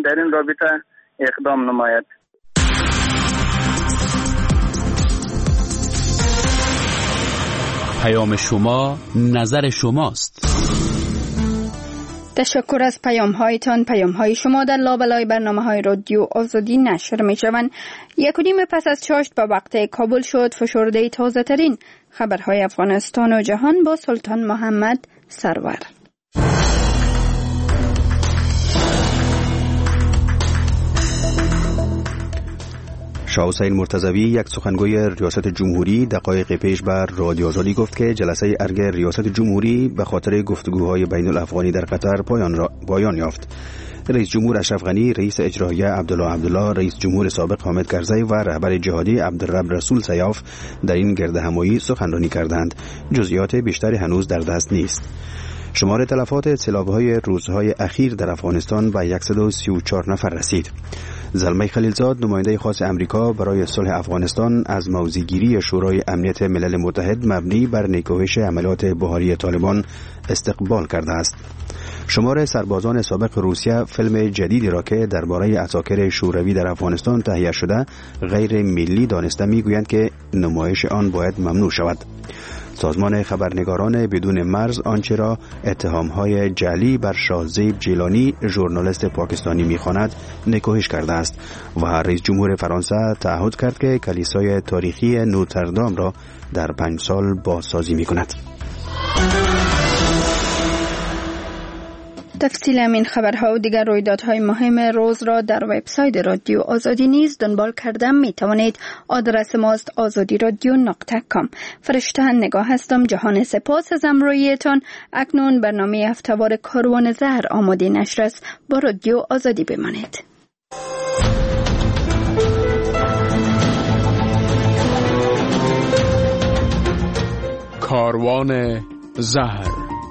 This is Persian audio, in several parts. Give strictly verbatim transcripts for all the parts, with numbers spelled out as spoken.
در این رابطه اقدام نماید. پیام شما، نظر شماست. تشکر از پیام هایتان. پیام های شما در لابلای برنامه های رادیو آزادی نشر می شوند. یک و نیم پس از چاشت به وقت کابل شد فشرده تازه ترین خبرهای افغانستان و جهان با سلطان محمد سرور. شاه حسین مرتضوی، یک سخنگوی ریاست جمهوری، دقایق پیش بر رادیو آزادی گفت که جلسه ارگ ریاست جمهوری به خاطر گفتگوهای بین الافغانی در قطر پایان را پایان یافت. رئیس جمهور اشرف غنی، رئیس اجرایی عبدالله عبدالله، رئیس جمهور سابق حامد کرزی و رهبر جهادی عبدالرب رسول سیاف در این گرد همایی سخنرانی کردند. جزئیات بیشتری هنوز در دست نیست. شمار تلفات سیلاب‌های روزهای اخیر در افغانستان به صد و سی و چهار نفر رسید. زلمه خلیلزاد، نماینده خاص امریکا برای صلح افغانستان، از موضع‌گیری شورای امنیت ملل متحد مبنی بر نیکوهش عملیات بهاری طالبان استقبال کرده است. شمار سربازان سابق روسیه فیلم جدیدی را که درباره عساکر شوروی در افغانستان تهیه شده غیر ملی دانسته میگویند که نمایش آن باید ممنوع شود. سازمان خبرنگاران بدون مرز آنچه را اتهام‌های جعلی بر شاهزیب جیلانی، ژورنالیست پاکستانی می‌خواند، نکوهش کرده است و رئیس جمهور فرانسه تعهد کرد که کلیسای تاریخی نوتردام را در پنج سال بازسازی می‌کند. تفصیل همین خبرها و دیگر رویدادهای مهم روز را در وبسایت رادیو آزادی نیز دنبال کردم می توانید. آدرس ماست آزادی رادیو نقطه کام. فرشته نگاه هستم. جهان سپاس از همراهیتان. اکنون برنامه هفته‌وار کاروان زهر آماده نشر است. با رادیو آزادی بمانید. کاروان زهر.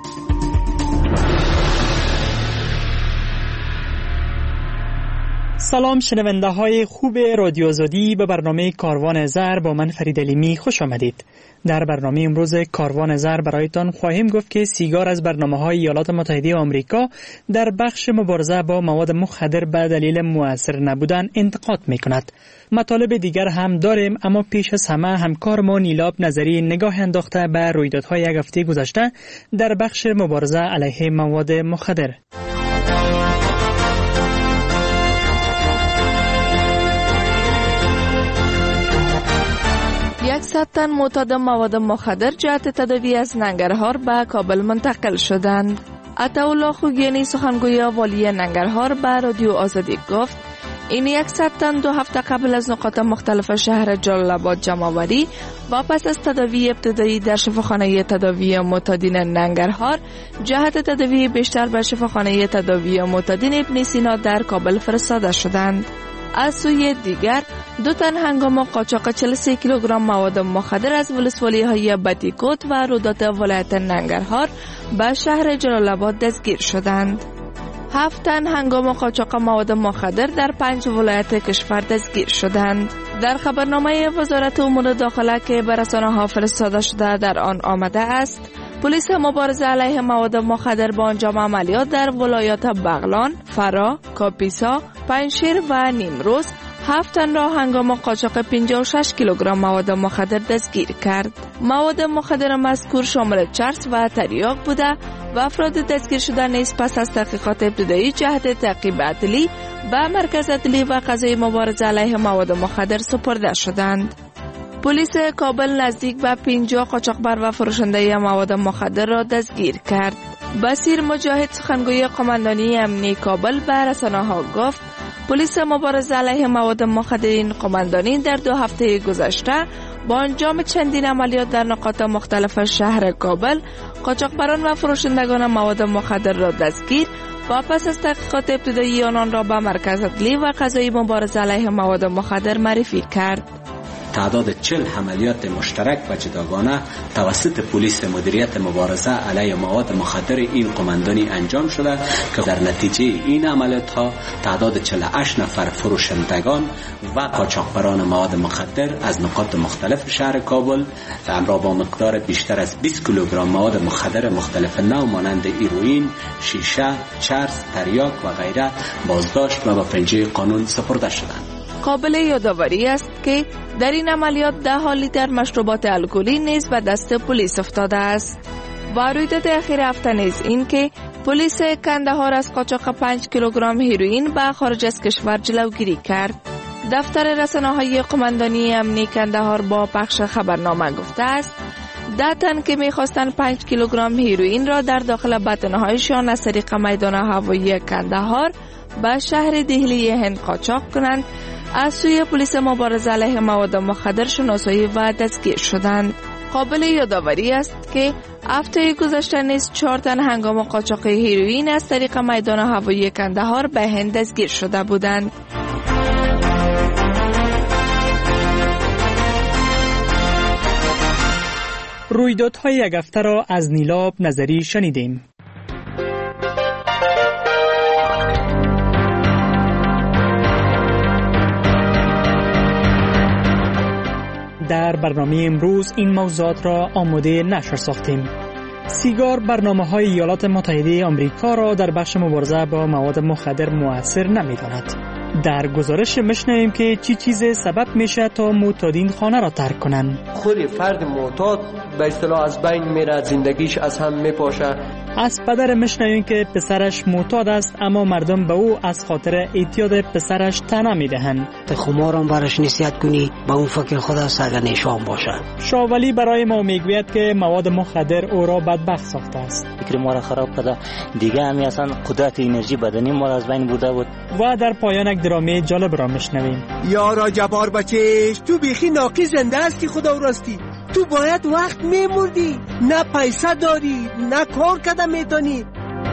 سلام شنونده های خوب رادیو آزادی، به برنامه کاروان زهر با من فرید علیمی خوش آمدید. در برنامه امروز کاروان زهر برایتان خواهیم گفت که سیگار از برنامه های ایالات متحده آمریکا در بخش مبارزه با مواد مخدر به دلیل مؤثر نبودن انتقاد می کند. مطالب دیگر هم داریم، اما پیش از همه همکارمان نیلاب نظری نگاه انداخته به رویدادهای یک هفته گذشته در بخش مبارزه علیه مواد مخدر. صد تن معتاد مواد مخدر جهت تداوی از ننگرهار به کابل منتقل شدند. عطاالله خوگیانی، سخنگوی والی ننگرهار، به رادیو آزادی گفت این صد تن دو هفته قبل از نقاط مختلف شهر جلال آباد جمع آوری و پس از تداوی ابتدایی در شفاخانه تداوی معتادین ننگرهار جهت تداوی بیشتر به شفاخانه تداوی معتادین ابن سینا در کابل فرستاده شدند. از سوی دیگر دو تن هنگام قاچاق چهل و سه کیلوگرم مواد مخدر از ولسوالی های بتیکوت و رودات ولایت ننگرهار به شهر جلال آباد دستگیر شدند. هفت تن هنگام قاچاق مواد مخدر در پنج ولایت کشور دستگیر شدند. در خبرنامه وزارت امور داخله که به رسانه‌ها فرستاده شده در آن آمده است پلیس مبارزه علیه مواد مخدر با انجام عملیات در ولایات بغلان، فرا، کاپیسا، پنجشیر و نیمروز هفت تن را هنگام قاچاق پنجاه و شش کیلوگرم مواد مخدر دستگیر کرد. مواد مخدر مذکور شامل چرس و تریاک بوده و افراد دستگیر شده نیز پس از تحقیقات ابتدایی جهت تعقیب عدلی به مرکز عدلی و قضایی مبارزه علیه مواد مخدر سپرده شدند. پلیس کابل نزدیک به پنجاه قاچاقبر و فروشنده مواد مخدر را دستگیر کرد. بصیر مجاهد، سخنگوی قماندانی امنی کابل، به رسانه‌ها گفت پلیس مبارزه علیه مواد مخدر قماندانی در دو هفته گذشته با انجام چندین عملیات در نقاط مختلف شهر کابل قاچاقبران و فروشندگان مواد مخدر را دستگیر و پس از تحقیقات ابتدایی آنان را به مرکز عدلی و قضایی مبارزه علیه مواد مخدر معرفی کرد. تعداد چهل عملیات مشترک و جداگانه توسط پلیس مدیریت مبارزه علیه مواد مخدر این قماندانی انجام شده که در نتیجه این عملیات ها تعداد چهل و هشت نفر فروشندگان و قاچاقبران مواد مخدر از نقاط مختلف شهر کابل همراه با مقدار بیشتر از بیست کیلوگرم مواد مخدر مختلف نوع مانند هیروئین، شیشه، چرس، تریاک و غیره بازداشت و به پنجه قانون سپرده شدند. قابل یادآوری است که در این عملیات ده لیتر مشروبات الکلی نیز به دست پلیس افتاده است. و رویداد اخیر هفته نیز این که پلیس کندهار از قاچاق پنج کیلوگرم هیروئین به خارج از کشور جلوگیری کرد. دفتر رسانه‌های قماندانی امنی کندهار با پخش خبرنامه گفته است ده تن که می‌خواستند پنج کیلوگرم هیروئین را در داخل بدنهایشان از طریق میدان هوایی کندهار به شهر دهلی هند قاچاق کنند از سوی پلیس مبارزه علیه مواد مخدر شناسایی و دستگیر شدند. قابل یادآوری است که هفته گذشته نیز چهار تن هنگام قاچاق هیروئین از طریق میدان هوایی کندهار به هند دستگیر شده بودند. رویدادهای یک هفته را از نیلاب نظری شنیدیم. در برنامه امروز این موضوعات را آماده نشر ساختیم. سیگار برنامه‌های ایالات متحده آمریکا را در بخش مبارزه با مواد مخدر مؤثر نمی‌داند. در گزارش میشنویم که چی چیز سبب میشه تا معتادین خانه را ترک کنند. خود فرد معتاد به اصطلاح از بین میره، زندگیش از هم میپاشه. از پدر میشنویم که پسرش معتاد است اما مردم به او از خاطر اعتیاد پسرش طعنه میدهند. خمارم برش نصیحت کنی با اون فکر خدا سرگنشان باشه. شاولی برای ما میگوید که مواد مخدر او را بدبخت ساخته است. فکر ما را خراب کرده، دیگه همی اصلا قدرت انرژی بدنی ما را از بین برده بود. و در پایان یک درامه جالب را میشنویم. یارا جبار بچهش، تو بیخی ناقی زنده هستی خدا راستی. تو باید وقت میمردی، نه پیسه داری، نه کار کده میتونی.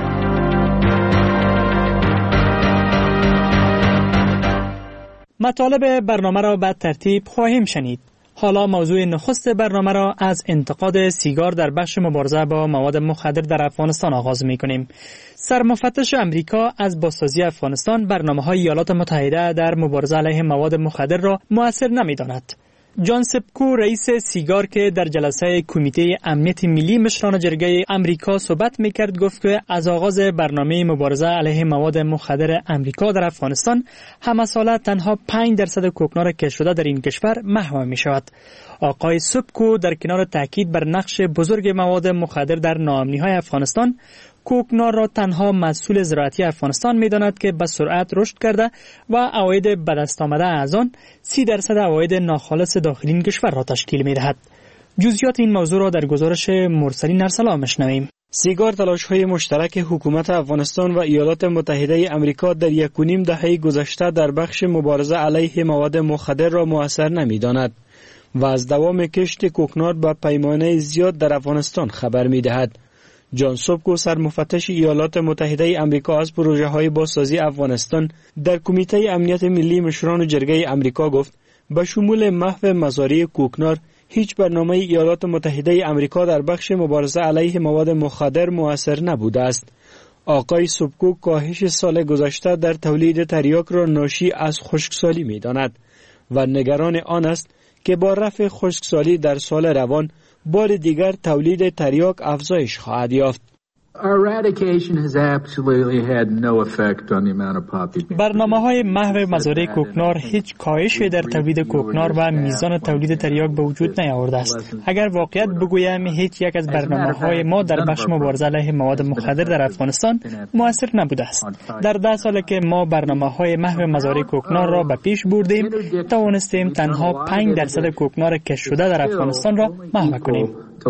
مطالب برنامه را به ترتیب خواهیم شنید. حالا موضوع نخست برنامه را از انتقاد سیگار در بخش مبارزه با مواد مخدر در افغانستان آغاز می‌کنیم. سرمفتش امریکا از بازسازی افغانستان برنامه‌های ایالات متحده در مبارزه علیه مواد مخدر را مؤثر نمی‌داند. جان سپکو رئیس سیگار که در جلسه کمیته امنیت ملی مشران جرگه امریکا صحبت میکرد گفت که از آغاز برنامه مبارزه علیه مواد مخدر امریکا در افغانستان همه ساله تنها پنج درصد کوکنار کشف شده در این کشور محو می شود. آقای سپکو در کنار تاکید بر نقش بزرگ مواد مخدر در ناامنی های افغانستان، کوکنار را تنها مسئول زراعتی افغانستان می داند که به سرعت رشد کرده و عواید به دست آمده از آن سی درصد عواید ناخالص داخلی کشور را تشکیل می دهد. جزئیات این موضوع را در گزارش مرسلین ارسلا میشنویم. سیگار تلاش‌های مشترک حکومت افغانستان و ایالات متحده آمریکا در یک و نیم دهه گذشته در بخش مبارزه علیه مواد مخدر را مؤثر نمی‌داند و از دوام کشت کوکنار به پیمانه زیاد در افغانستان خبر می‌دهد. جان سپکو سرمفتش ایالات متحده آمریکا از پروژه‌های بازسازی افغانستان در کمیته امنیت ملی مشران جرگه آمریکا گفت به شمول محو مزارع کوکنار هیچ برنامه ایالات متحده آمریکا در بخش مبارزه علیه مواد مخدر مؤثر نبوده است. آقای سپکو کاهش سال گذشته در تولید تریاک را ناشی از خشکسالی می‌داند و نگران آن است که با رفع خشکسالی در سال روان بار دیگر تولید تریاک افزایش خواهد یافت. برنامه‌های محو مزارع کوکنار هیچ کاهشی در تولید کوکنار و میزان تولید تریاک به وجود نیاورده است. اگر واقعیت بگویم هیچ یک از برنامه‌های ما در بخش مبارزه علیه مواد مخدر در افغانستان مؤثر نبوده است. در ده سال که ما برنامه‌های محو مزارع کوکنار را به پیش بردیم، توانستیم تنها پنج درصد کوکنار کشف شده در افغانستان را محو کنیم.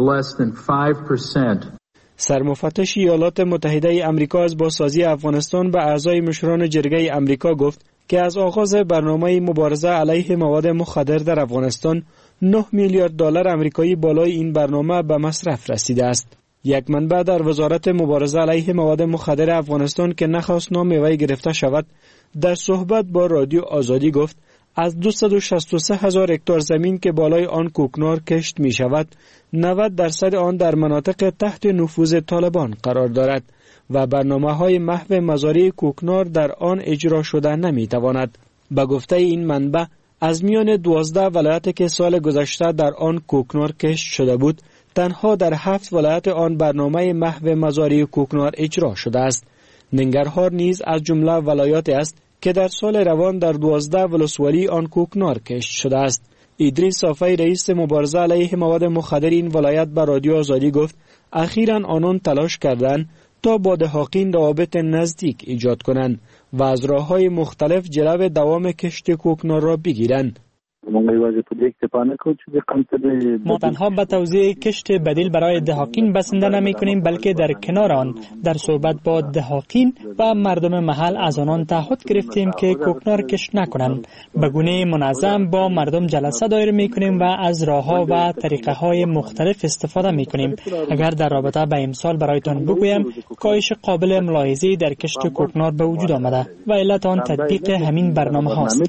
سرمفتش ایالات متحده آمریکا از بازسازی افغانستان به اعضای مشران جرگه آمریکا گفت که از آغاز برنامه مبارزه علیه مواد مخدر در افغانستان نه میلیارد دلار آمریکایی بالای این برنامه به مصرف رسیده است. یک منبع در وزارت مبارزه علیه مواد مخدر افغانستان که نخواست نام وی گرفته شود، در صحبت با رادیو آزادی گفت از دویست و شصت و سه هزار هکتار زمین که بالای آن کوکنار کشت می شود، نود درصد آن در مناطق تحت نفوذ طالبان قرار دارد و برنامه‌های محو مزارع کوکنار در آن اجرا شده نمی تواند. به گفته این منبع، از میان دوازده ولایت که سال گذشته در آن کوکنار کشت شده بود، تنها در هفت ولایت آن برنامه محو مزارع کوکنار اجرا شده است. ننگرهار نیز از جمله ولایاتی است که در سال روان در دوازده ولسوالی آن کوکنار کشت شده است. ادریس صافی رئیس مبارزه علیه مواد مخدر این ولایت به رادیو آزادی گفت اخیراً آنان تلاش کردند تا با دهاقین روابط نزدیک ایجاد کنند و از راه‌های مختلف جلو دوام کشت کوکنار را بگیرند. ما تنها به توزیع کشت بدیل برای دهاقین بسنده نمی کنیم، بلکه در کنار آن در صحبت با دهاقین و مردم محل از آنان تعهد گرفتیم که کوکنار کشت نکنند. به گونه منظم با مردم جلسه دایر می کنیم و از راه‌ها و طریقه های مختلف استفاده می کنیم. اگر در رابطه به امسال برایتان بگویم، کاهش قابل ملاحظه‌ای در کشت کوکنار به وجود آمده و علت آن تطبیق همین برنامه هاست.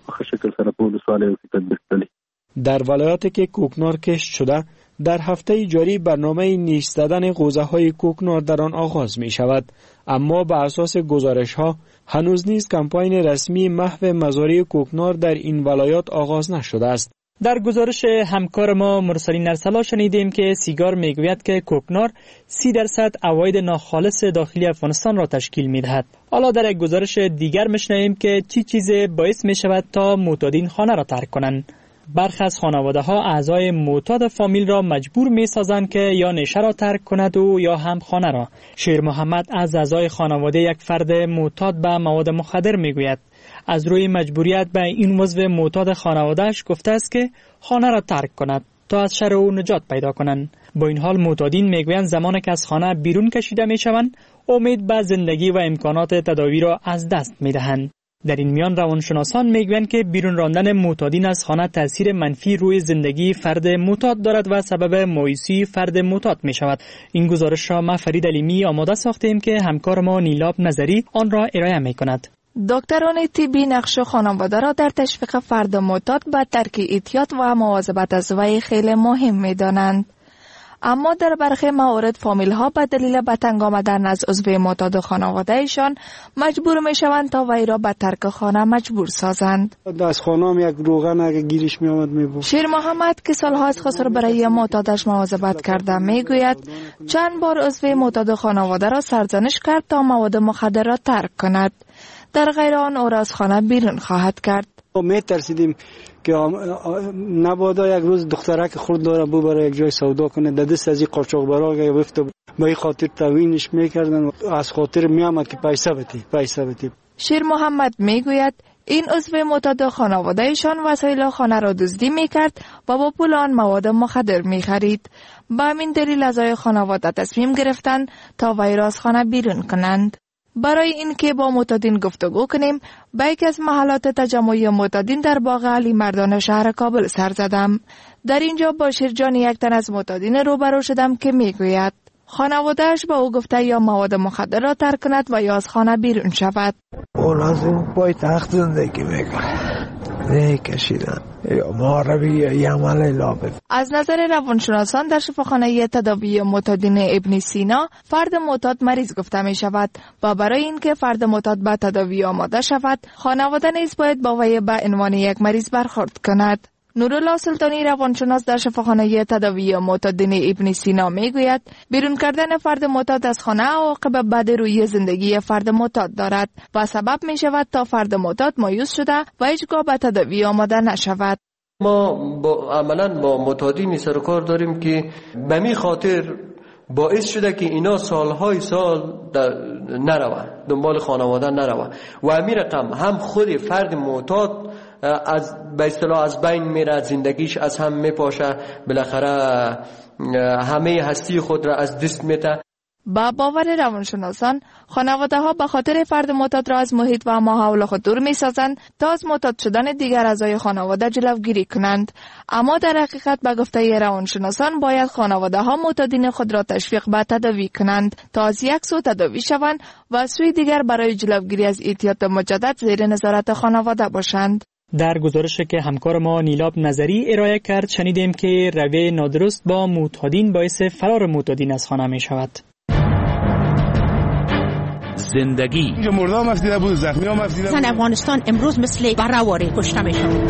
در ولایاتی که کوکنار کشت شده، در هفته جاری برنامه نیش زدن قوزه های کوکنار در آن آغاز می شود، اما به اساس گزارش ها هنوز نیز کمپاین رسمی محو مزارع کوکنار در این ولایات آغاز نشده است. در گزارش همکار ما مرسلین ارسلا شنیدیم که سیگار میگوید که کوکنار سی درصد عواید ناخالص داخلی افغانستان را تشکیل میدهد. حالا در یک گزارش دیگر میشنویم که چی چیز باعث می شود تا معتادین خانه را ترک کنند. برخی از خانواده ها اعضای معتاد فامیل را مجبور می سازند که یا نشه را ترک کند و یا هم خانه را. شیر محمد از اعضای خانواده یک فرد معتاد به مواد مخدر می گوید. از روی مجبوریت به این عضو معتاد خانواده‌اش گفته است که خانه را ترک کند تا از شر او نجات پیدا کنند. با این حال معتادین میگویند زمانی که از خانه بیرون کشیده میشوند، امید به زندگی و امکانات تداوی را از دست میدهند. در این میان روانشناسان میگویند که بیرون راندن معتادین از خانه تاثیر منفی روی زندگی فرد معتاد دارد و سبب مایوسی فرد معتاد می شود. این گزارش را ما فرید علیمی آماده ساختیم که همکار ما نیلاب نظری آن را ارائه می کند. دکتران طبی نقش خانواده را در تشویق فرد معتاد به ترک اعتیاد و مواظبت از وی خیلی مهم می دانند. اما در برخی موارد فامیل ها به دلیل به تنگ آمدن از عضو معتاد خانواده ایشان مجبور می شوند تا وی را به ترک خانه مجبور سازند. از خانه هم یک روغن اگه گیرش می آمد می بود. شیر محمد که سالها از خسر برای معتادش مواظبت کرده می گوید چند بار عضو معتاد خانواده را سرزنش کرد تا مواد مخدر را ترک کند. در غیر آن او را از خانه بیرون خواهد کرد. می ترسیدیم که نبادا یک روز دخترک خود داره ببره یک جای سودا کنه، در دست از این قاچاقبرا یا بفته، به این خاطر توینش میکردن، از خاطر میامد که پیسه بده پیسه بده. شیر محمد میگوید این عضو معتاد خانواده ایشان وسایل خانه را دزدی میکرد و با پول آن مواد مخدر میخرید. به همین دلیل اعضای خانواده تصمیم گرفتند تا وی را از خانه بیرون کنند. برای اینکه با معتادین گفتگو کنیم، به یکی از محلات تجمع معتادین در باغ علی مردان شهر کابل سر زدم. در اینجا با شیرجان یک تن از معتادین روبرو شدم که میگوید خانواده‌اش با او گفته یا مواد مخدر را ترک کند و یا از خانه بیرون شود. او لازم پای تخت زندگی میکنه. نه کشیدن یا معربی یا عمل لابد. از نظر روانشناسان در شفاخانه تداوی معتادین ابن سینا فرد معتاد مریض گفته می شود و برای اینکه فرد معتاد به تداوی آماده شود خانواده نیز باید با وی به عنوان یک مریض برخورد کند. نورالله سلطانی روانشناس در شفاخانه تداوی معتادین ابن سینا میگوید بیرون کردن فرد معتاد از خانه عواقب بد روی زندگی فرد معتاد دارد و سبب می شود تا فرد معتاد مایوس شده و هیچگاه به تداوی آماده نشود. ما با عملاً با معتادین سر کار داریم که به می خاطر باعث شده که اینا سالهای سال نروه دنبال خانواده نروه و همین رقم هم خود فرد معتاد از به اصطلاح از بین میره، زندگیش از هم میپاشه، بالاخره همه هستی خود را از دست میده. با باور روانشناسان خانواده ها به خاطر فرد معتاد را از محیط و ماحول خود دور می سازند تا از معتاد شدن دیگر اعضای خانواده جلوگیری کنند. اما در حقیقت به گفته روانشناسان باید خانواده ها معتادین خود را تشویق به تداوی کنند تا از یک سو تداوی شوند و سوی دیگر برای جلوگیری از اعتیاد مجدد زیر نظارت خانواده باشند. در گزارشی که همکار ما نیلاب نظری ارائه کرد شنیدیم که رویه نادرست با معتادین باعث فرار معتادین از خانه می شود. زندگی مردم مفدیده بود، زخمی ها مفدیده بود. زن افغانستان امروز مثل برهواری کشته می شود.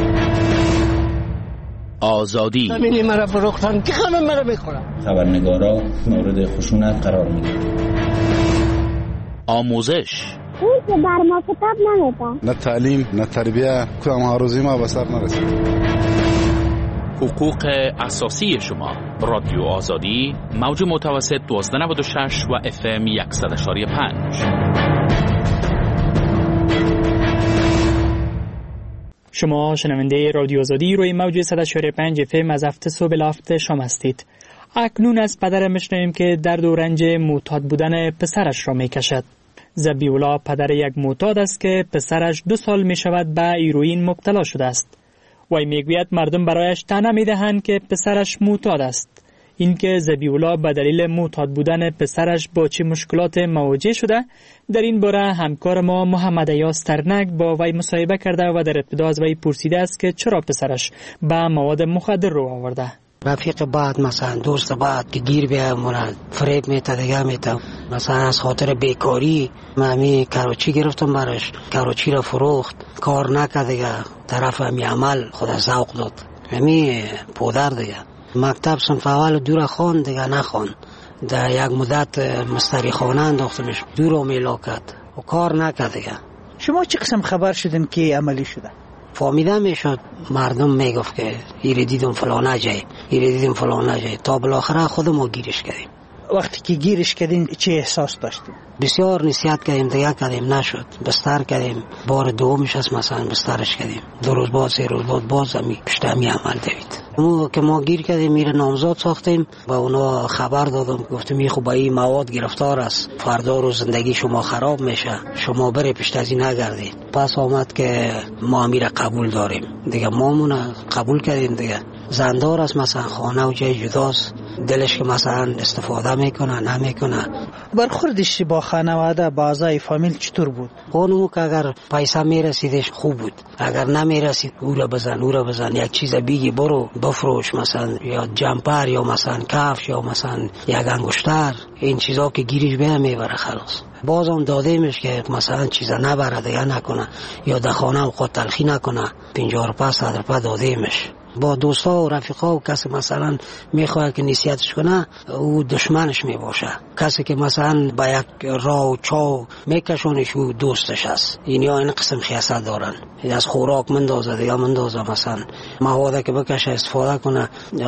آزادی همینی مرا فروختن که همه مرا میخورن. خبرنگارا مورد خشونت قرار میگیرن. آموزش اون که بر ما کتاب نمیده. نه تعلیم نه تربیه، کدام هاروزی ما به سر نرسید. حقوق اساسی شما. رادیو آزادی موج متوسط دوازده نود و شش و اف ام صد و پنج. شما شنونده رادیو آزادی روی موج صد و پنج اف ام از هفته صبح لافت شام هستید. اکنون از پدر میشنویم که درد و رنج معتاد بودن پسرش را میکشد. ذبیح‌الله پدر یک معتاد است که پسرش دو سال می شود به هیروئین مبتلا شده است. وی میگوید مردم برایش طعنه میدهند که پسرش معتاد است. اینکه ذبیح‌الله به دلیل معتاد بودن پسرش با چه مشکلات مواجه شده، در این باره همکار ما محمد ایاس ترنک با وی مصاحبه کرده و در ابتدا از وی پرسیده است که چرا پسرش به مواد مخدر رو آورده. رفیق بعد مثلا دوست بعد که گیر بیایم مرد فریب میتا دیگه میتا مثلا از خاطر بیکاری من کراچی گرفتم برش، کراچی را فروخت، کار نکرد دیگه، طرف همی عمل خود ذوق داد، همی پودر دیگه. مکتب صنف اول دور خان دیگه نخوان، در یک مدت مستری خانه انداختمش، دور میلا کرد و کار نکرد دیگه. شما چه قسم خبر شدین که عملی شده؟ فهمیده میشد، مردم میگفت که ایره دیدم فلانه جای، ایره دیدم فلانه جای، تا بالاخره خودم ما گیرش کردیم. وقتی که گیرش کردین چه احساس داشتیم؟ بسیار نصیحت کردیم دیگه کردیم نشد، بستر کردیم، بار دومش از مثلا بسترش کردیم، دو روز بعد سه روز بعد باز همی پشت همی عمل دوید. اما که ما گیر کردیم میره نامزاد ساختیم، با اونا خبر دادم، گفتم این خوب این مواد گرفتار است، فردا رو زندگی شما خراب میشه، شما بره پشت از این نگردید. پس آمد که ما میره قبول داریم دیگه، ما مونه قبول کردیم دیگه. زندار است مثلا خانه و جای جداست، دلش که مثلا استفاده میکنه نمیکنه. برخوردش با خانواده با اعضای فامیل چطور بود؟ اونو که اگر پیسه میرسیدش خوب بود، اگر نمیرسید او را بزن او را بزن، یک چیز بیگی برو بفروش، مثلا یا جمپر یا مثلا کفش یا مثلا یک انگشتر، این چیزا که گیرش به میبره خلاص. بازم دادیمش که مثلا چیزا نبره دیگه نکنه یا در خانه اوقات تلخی نکنه، پنجاه روپه صد روپه دادیمش. با دوستا و رفیقا و کسی مثلا میخواد که نصیحتش کنه او دشمنش میباشه، کسی که مثلا با یک راه و چاو میکشونش او دوستش است. اینیا این قسم خیاست دارن، از خوراک مندازه دیگه مندازه، مثلا مواد که بکشه استفاده کنه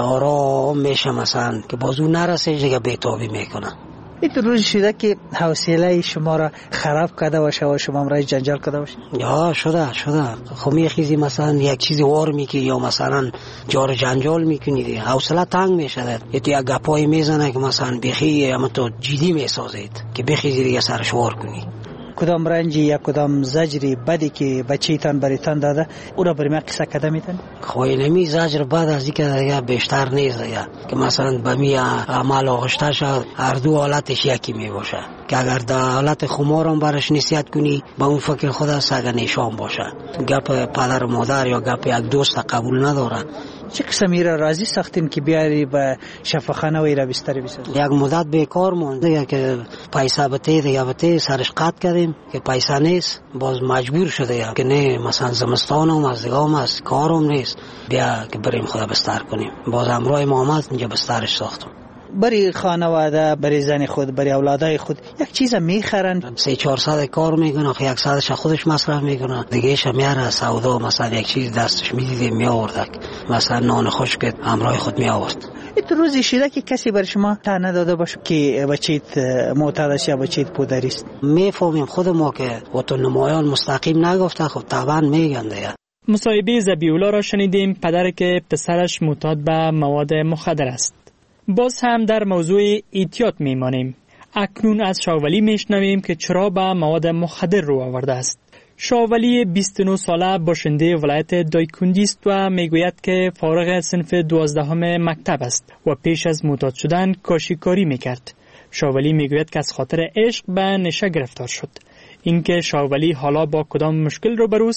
آرام میشه، مثلا که بازو نرسه دیگه بیتابی میکنه. این روز شده که حوصله شما را خراب کرده باشه و شما را جنجال کرده باشه؟ یا شده شده خب میخیزی مثلا یک چیزی وار میکی یا مثلا جار جنجال میکنی، حوصله تنگ میشه، یا تو یک گپایی میزنه که مثلا بخی اما تو جدی میسازید که بخیزی دیگه سرش وار کنی. کدام رنجی یا کدام زجری بدی که بچه‌تان بریتان داده او را برای قصه کده میتن؟ خوی نمی زجر بد از اینکه دیگه بیشتر نیست دیگه، که مثلا بمی عمل آغشته شد هر دو حالتش یکی می باشه، که اگر در حالت خمار هم برش نصیحت کنی با اون فکر خود سگ نشان باشه، گپ پدر و مادر یا گپ یک دوست قبول نداره. چه قسمی را راضی ساختین که بیاری به شفاخانه و ایرا بستری بسازی؟ یک مدت بیکار موند دیگه، که پیسه بته دیگه بته سرش قطع کردیم که پیسه نیست، باز مجبور شده که نه مثلا زمستان هم از دیگه هم از کارم نیست، بیا که بریم خدا بستر کنیم. باز امرای محمد اینجا بسترش ساختم. برای خانواده، برای زن خود، برای اولادای خود یک چیز میخرن، سه چهارصد کار میکنه، خب یک صدش خودش مصرف میکنه، دیگهش میاره سودا، مثلا یک چیز دستش میدیده میآورد، مثلا نان خشک همراه خود میآورد. این روزی شده که کسی بر شما طعنه داده باشه که بچیت معتاد است یا بچیت پودری است؟ میفهمیم خود ما که وطن نمایان مستقیم نگفته، خب طبعا میگن دیگه. مصاحبه ذبیح‌الله را شنیدیم، پدر که پسرش معتاد به مواد مخدر است. باز هم در موضوع احتیاط میمانیم. اکنون از شاولی میشنویم که چرا به مواد مخدر رو آورده است. شاولی بیست و نه ساله باشنده ولایت دایکندی است و میگوید که فارغ صنف دوازدهم مکتب است و پیش از معتاد شدن کاشیکاری میکرد. شاولی میگوید که از خاطر عشق به نشه گرفتار شد. اینکه شاولی حالا با کدام مشکل روبروست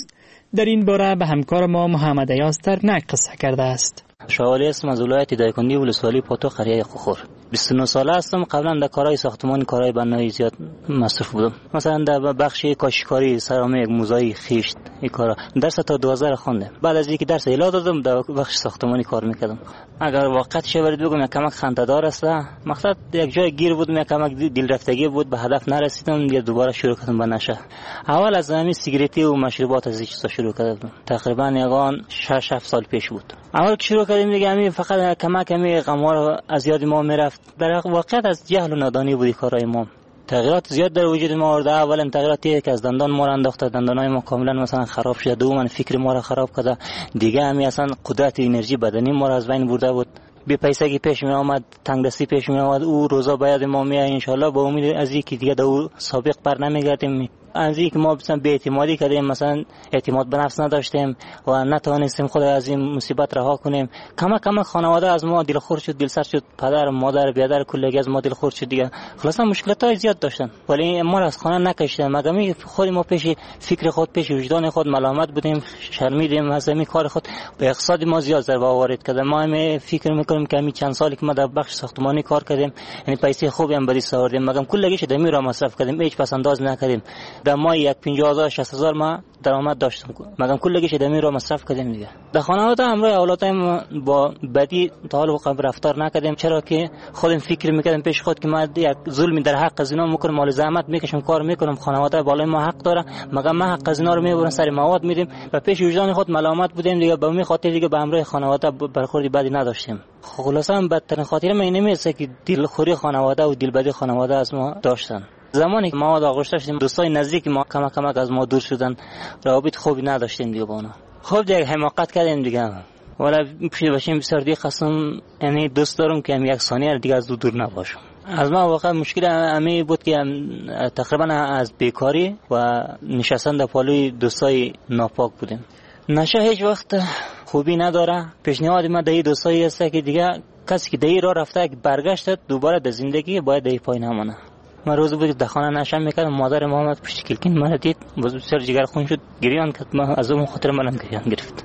در این باره به همکار ما محمد ایاز ترنک قصه کرده است. شوالی هستم از ولایت دایکنی ولسوالی پاتو قریه خوخور. بیست و نه ساله هستم. قبلا در کارهای ساختمانی، کارهای بنایی زیاد مصروف بودم. مثلا در بخش کاشیکاری، سرامیک، موزایی، خیشت، این کارا. درس تا دوازده خوندم. بعد از اینکه درس اعلام دادم در بخش ساختمانی کار میکردم. اگر واقعیتش برید بگم یک کمک خنده‌دار است. مقصد یک جای گیر بودم، یک کمک دل رفتگی بود، به هدف نرسیدم، دیگه دوباره شروع کردم به نشه. اول از همین سیگارتی و مشروبات از این چیزا شروع کردم. تقریبا یگان شش هفت سال پیش بود. اول که شروع کردیم دیگه همین فقط کمک همین قمار از یاد ما میرفت. در واقعیت از جهل و نادانی بودی کارهای ما. تغییرات زیاد در وجود ما آورده. اولا تغییراتی که از دندان ما را انداخته، دندانای ما کاملا مثلا خراب شده. دوما فکر ما را خراب کرده. دیگه همین اصلا قدرت انرژی بدنی ما را از بین برده بود. بی پیسگی پیش می آمد، تنگ دستی پیش می آمد. او روزا باید ما می ان شاء الله با امید از اینکه دیگه دو سابق بر نمیگردیم. از اینکه ما مثلا بی اعتمادی کردیم، مثلا اعتماد به نفس نداشتیم و نتوانستیم خود از این مصیبت رها کنیم. کم کم خانواده از ما دلخور شد، دلسرد شد. پدر، مادر، برادر کلگی از ما دلخور شد دیگه. خلاصا مشکلات زیاد داشتن. ولی ما از خانه نکشیدیم. مگه خود ما پیش فکر خود، پیش وجدان خود ملامت بودیم، شرمیدیم از این کار خود. به اقتصاد ما زیاد ضربه وارد کرد. ما هم فکر میکنیم که همین چند سالی که ما در بخش ساختمانی کار کردیم، یعنی پیسه خوبی هم بدی ساردیم. مگه کلگیش دمی را مصرف کردیم، هیچ پس انداز نکردیم. در ما یک پنجاه هزار شصت هزار ما درآمد داشتم. مگم کلگیش دمی رو مصرف کردیم دیگه. در خانواده همراه اولادم با بدی تا حال وقت رفتار نکردیم، چرا که خودم فکر میکردم پیش خود که ما یک ظلمی در حق از اینا میکنم، مال زحمت میکشم، کار میکنم، خانواده بالای ما حق داره، مگم ما حق از اینا رو میبرن سر مواد میدیم و پیش وجدان خود ملامت بودیم دیگه. به می خاطر دیگه به همراه خانواده برخوردی بدی نداشتیم. خلاصا بدترین خاطره من اینه میسه که دلخوری خانواده و دلبدی خانواده از ما داشتن. زمانی که ما آغوش داشتیم، دوستای نزدیک ما کم کم از ما دور شدن، روابط خوبی نداشتیم دیگه با اونا. خب دیگه حماقت کردیم دیگه. ولی پیش باشیم بسیار دیگه قسم، یعنی دوست دارم که هم یک ثانیه دیگه از دو دور نباشم. از ما واقعا مشکل امی بود که تقریبا از بیکاری و نشستن در پالوی دوستای ناپاک بودیم. نشه هیچ وقت خوبی نداره. پیشنهاد من در دوستایی است که دیگه کسی که در راه رفته برگشت دوباره در زندگی باید در پای نمونه. من روز بود در خانه نشم میکردم، مادر محمد پشت کلکین من دید، بسیار جگر خون شد، گریان کرد. من از اون خاطر منم گریان گرفت.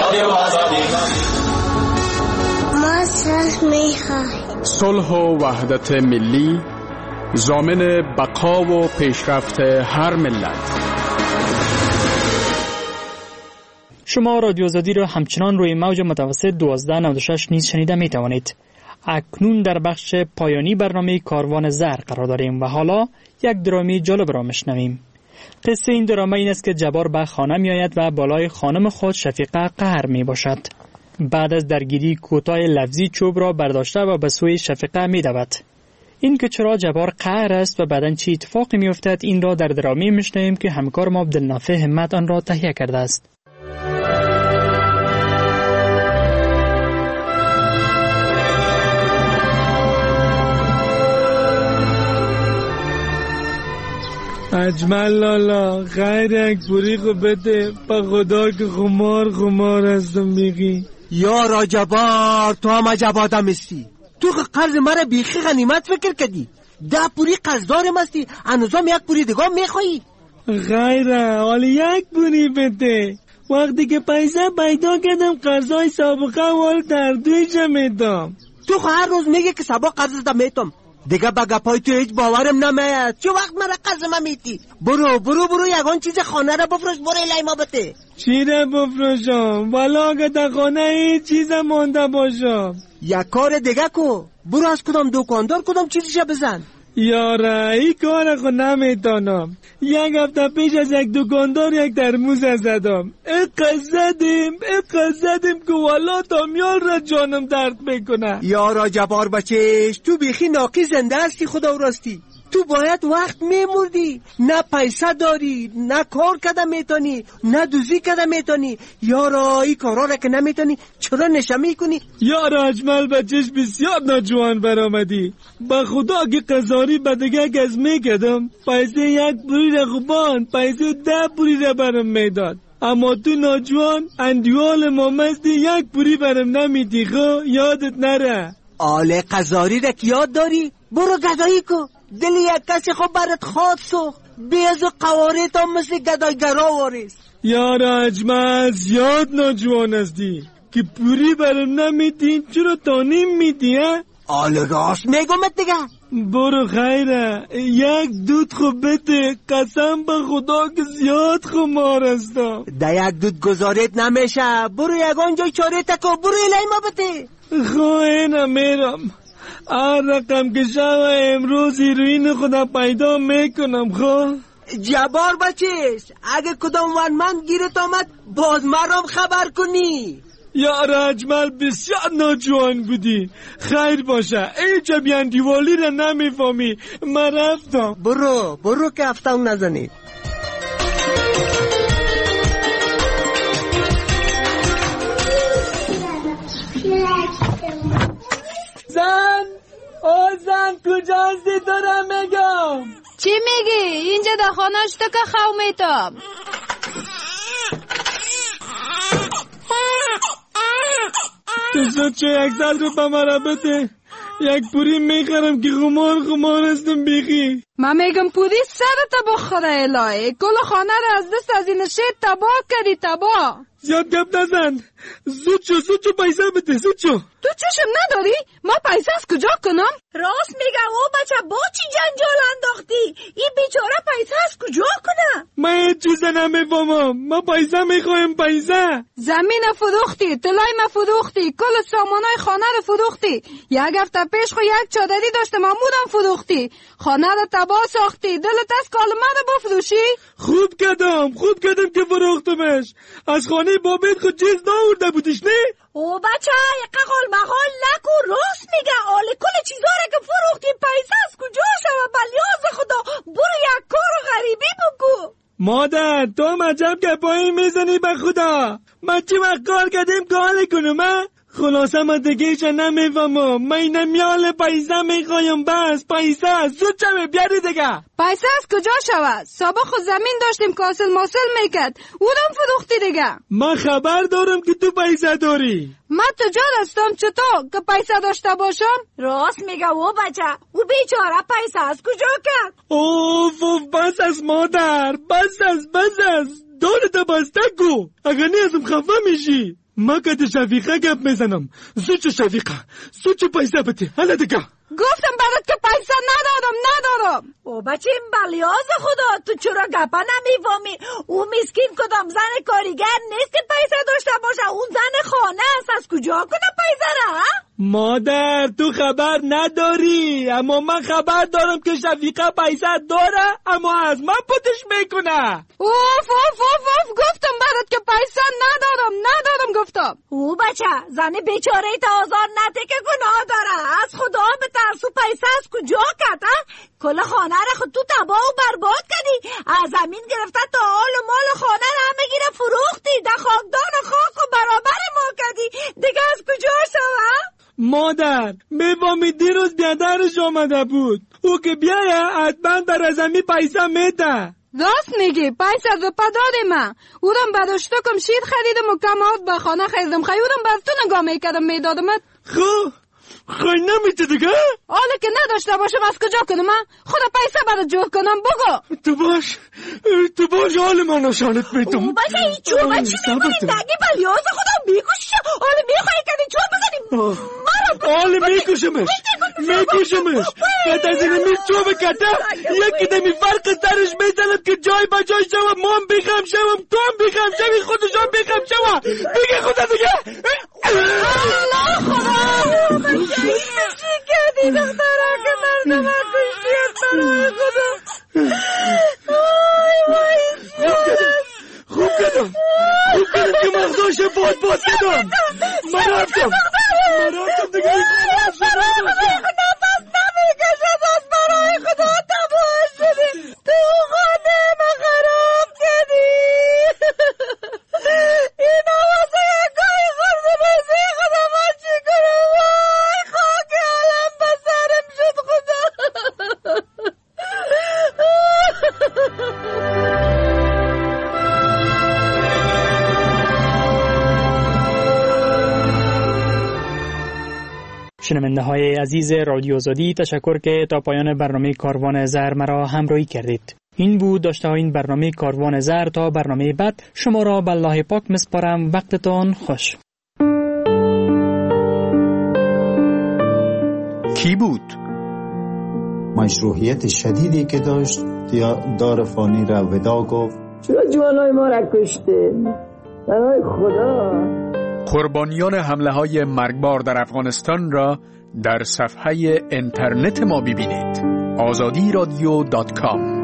ما صلح میخواهیم. صلح و وحدت ملی ضامن بقا و پیشرفت هر ملت. شما رادیو آزادی را همچنان روی موج متوسط دوازده نود و شش نیز شنیده می توانید. اکنون در بخش پایانی برنامه کاروان زر قرار داریم و حالا یک درامی جالب را میشنویم. قصه این درامه این است که جبار به خانه می آید و بالای خانم خود شفیقه قهر می باشد. بعد از درگیری کوتاه لفظی چوب را برداشته و به سوی شفیقه می دود. این که چرا جبار قهر است و بعداً چی اتفاقی می افتد، این را در درامی میشنویم که همکار ما عبدالنافع همت آن را تهیه کرده است. اجمل لالا غیر یک بوریقو بده، با خدا که خمار خمار هستم میگی. یا را جبار، تو هم عجب آدم استی. تو که قرض مرا بیخی غنیمت فکر کردی. ده پوری قرضدارم هستی، هنوزم یک پوری دیگه میخوایی. غیره حالا یک پوری بده. وقتی که پیسه پیدا کردم قرضای سابقه وال تردویش میدم. تو خو هر روز میگه که سبا قرض میدم. دیگه با گپای تو هیچ باورم نمیاد. چه وقت مرا قرض میدی؟ برو برو برو یگان چیز خانه را بفروش، برو الهی ما بده. چی را بفروشم؟ والا اگه در خانه هیچ چیز مونده باشم. یک کار دیگه کو. برو از کدام دکاندار کدام چیزش بزن. یاره این کار خو نمیتونم. یک هفته پیش از یک دکاندار یک ترموز زدم. اقا زدیم اقا زدیم که والا دامیال را جانم درد میکنه. یارا جبار بچهش، تو بیخی ناقی زنده هستی خدا راستی. تو باید وقت میمردی، نه پیسه داری، نه کار کده میتونی، نه دوزی کده میتونی. یارا این کارا را که نمیتونی چرا نشه میکنی؟ یارا اجمل بچهش بسیار ناجوان برآمدی. با خدا اگه قزاری بدگه گز میکدم پیسه یک پوری را خوبان پیسه ده پوری را برم میداد. اما تو ناجوان اندیوال مامزدی یک پوری برم نمیدی. خو یادت نره. آله قزاری را که یاد داری؟ برو گدایی کو. دلی یک کسی خوب برات خواد سو. بیز و قوارت هم مثل گدایگرا وارست. یار اجمل زیاد ناجوان هستی که پوری برام نمیدین، چرا تانیم میدی ها؟ آله راست میگمت دیگه. برو خیره، یک دود خوب بده، قسم به خدا که زیاد خمار هستم. ده یک دود گذارت نمیشه، برو یگان جای چاره تکو، برو الهی ما بده. خواهی میرم، هر رقم که شو امروز هیروین خودم پیدا میکنم. خواه جبار بچیش، اگه کدام ون من گیرت آمد باز مرام خبر کنی. یار اجمل بسیار ناجوان بودی. خیر باشه، ای جبیان دیوالی را نمیفهمی. من رفتم. برو برو که افتام نزنی. زن، او زن کجا هستی؟ دارم میگم. چی میگی؟ اینجا در خانه‌اش تو که خومیتم. تو زد چه یک سال رو به مرا بده، یک پوری میخرم که خمار خمار هستم بیخی. من میگم پوری سرت بخوره الهی، کل خانه رو از دست از این شید تباه کردی. تباه زیاد گپ نزن، زود شو زود شو پیسه بده، زود شو. تو چشم نداری؟ ما پیسه از کجا کنم؟ راست میگم او بچه با چی جنجال انداختی؟ این بیچاره پیسه از کجا کنه؟ من هیچ چیز نمیفهمم، ما پیسه میخوایم. پیسه زمین فروختی، طلای ما فروختی، کل سامانای خانه رو فروختی. یک هفته پیش خو یک چادری داشتم عمودم فروختی، خانه رو تباه ساختی. دلت از کال من رو بفروشی؟ خوب کردم خوب کردم که فروختمش. از خانه بابت خود چیز ناورده بودیش نه؟ او بچه یک قول مقال نکو، راست میگه. آله کل چیزا رو که فروختی پیسه از کجا شوه؟ بلیاز خدا، برو یک کار غریبی بگو. مادر تو مجب که پایی میزنی به خدا. من چی وقت کار کردیم کار کنم من؟ خلاصه من دیگه ایچه نمیفهمم. من نمیال پیسه میخوایم، بس پیسه زود چمه بیاری دیگه. پیسه از کجا شود؟ سابق خود زمین داشتیم کاسل ماسل میکرد، اونم فروختی دیگه. من خبر دارم که تو پیسه داری. من تجار هستم، چطور که پیسه داشته باشم؟ راست میگه او بچه، او بیچاره پیسه از کجا کرد؟ اوف اوف بس از مادر، بس از بس از دارت بسته گو، اگر نیازم خفه میشی. ما که تو شفیقه گپ میزنم. زود شفیقه زود پیسه بده. حالا دیگه گفتم برات که پیسه ندارم ندارم. او بچه این بلیاز خدا، تو چرا گپا نمیفهمی؟ او مسکین کدام زن کاریگر نیست که پیسه داشته باشه، اون زن خانه است. از کجا کنه پیسه را؟ مادر تو خبر نداری، اما من خبر دارم که شفیقه پیسه داره، اما از من پوتش میکنه. اوف اوف اوف اوف گفتم برات که پیسه ندارم ندارم گفتم. او بچه زن بیچاره تا آزار نده که گناه داره. از خدا به ترسو پیسه از کجا کرد؟ کل خانه را خود تو تباه و برباد کردی. از زمین گرفته تا آل و مال خانه را همه گیره فروختی، در خاکدان خاک و برابر ما کردی. دیگه از کجا شوه؟ مادر میفهمی دیروز بیادرش آمده بود، او که بیایه حتما در از زمین پیسه میده. راست میگی، پیسه رو پداده من. اونم بداشته کم شیر خریدم و کمات به خانه خریدم، خیورم بر تو نگاه میکردم میدادمت. خب خواهی نمیده دیگه؟ حالا که نداشته باشم از کجا کنم من؟ خدا پیسه برای جور کنم بگو. تو باش تو باش حال من نشانت میدم. او بچه این چوبه چی میکنی؟ نگی بلیاز خدا میکشش. حالا میخوایی که این چوب بزنیم حالا میکشمش میکشمش بعد از این می چوب کته یکی دمی فرق سرش میزنم که جای با جای شوم. ما هم بیخم شوم، تو هم بیخم شوی، خودشان بیخم شوم. بگه خدا دیگه. الله خدا بچه این چی کردی دخترا که مردم ها کشتیت برای خدا. آی وای خوب کردم خوب کردم که مغزاش باز باز کردم. من رفتم من رفتم دیگه. نفس نمیکشد از برای خدا تباه شدی. تو خانه ما خراب کردی. این آوازه گاهی خورده بازی خدا ما چی کنم؟ وای خاک عالم بسرم شد خدا. شنونده های عزیز رادیو آزادی، تشکر که تا پایان برنامه کاروان زر مرا همراهی کردید. این بود داشته این برنامه کاروان زر. تا برنامه بعد شما را به الله پاک مسپارم. وقتتان خوش. کی بود؟ مشروعیت شدیدی که داشت دار فانی را ودا گفت. چرا جوانای ما را کشته؟ برای خدا. قربانیان حمله های مرگبار در افغانستان را در صفحه اینترنت ما ببینید. آزادی رادیو دات کام